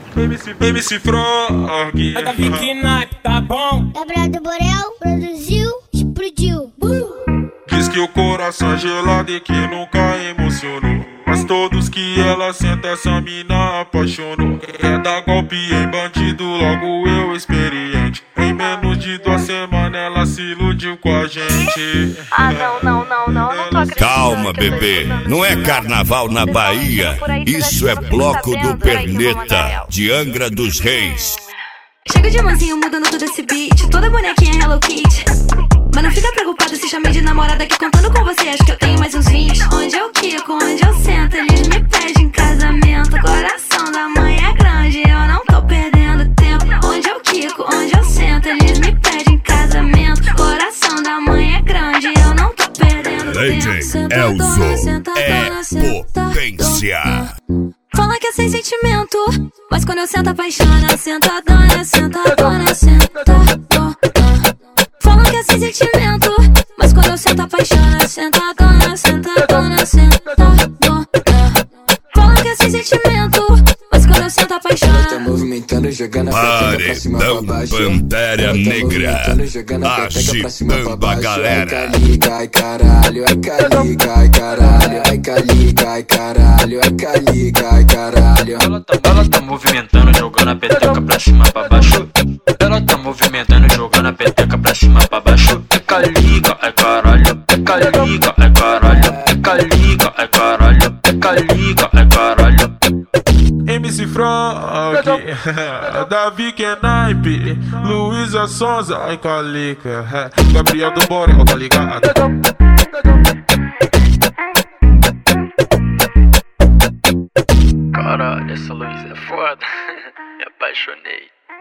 MC Frog. É da Vicky Nike, tá bom? Gabriel do Borel produziu, explodiu. Diz que o coração é gelado e que nunca emocionou, mas todos que ela senta essa mina apaixonou. É dar golpe em bandido, logo eu experiente. Em menos de 2 semanas ela se iludiu com a gente. Ah, não tô acreditando. Calma, bebê, não é carnaval na Bahia, isso é bloco do Perneta, de Angra dos Reis. Chego de mansinho mudando todo esse beat, toda bonequinha Hello Kitty. Mas não fica preocupado se chamei de namorada, que contando com você acho que eu tenho mais uns 20. Onde eu quico, onde eu sento, eles me pedem casamento. Coração da mãe é grande, eu não tô perdendo tempo. Onde eu quico, onde eu sento, eles me pedem casamento. Coração da mãe é grande, eu não tô perdendo tempo. Elzo é potência. Fala que é sem sentimento, mas quando eu sento apaixona. Sentadona, sentadona, sentadona. Fala que é sem sentimento, mas quando eu sento apaixona. Sentadona, sentadona, sentadona. Fala que é sem sentimento, mas quando eu sento apaixona. Tá movimentando, jogando a peteca pra cima pra baixo. Pantera Negra, agitando a galera. Ai caralho, ai caliga, ai caralho, ai caliga, ai caralho, ai caliga, ai caralho. Ela tá movimentando, jogando a peteca pra cima pra baixo. Ela tá movimentando, jogando a peteca pra cima pra baixo. É caliga, ai caralho, é caliga, ai caralho, é caliga, ai caralho, é caliga, ai caralho. MC Frog, Davi Kenaipe, Luísa Sonza, ai calica. Gabriel do Borel, tá ligado? Caralho, essa Luísa é foda. Me apaixonei.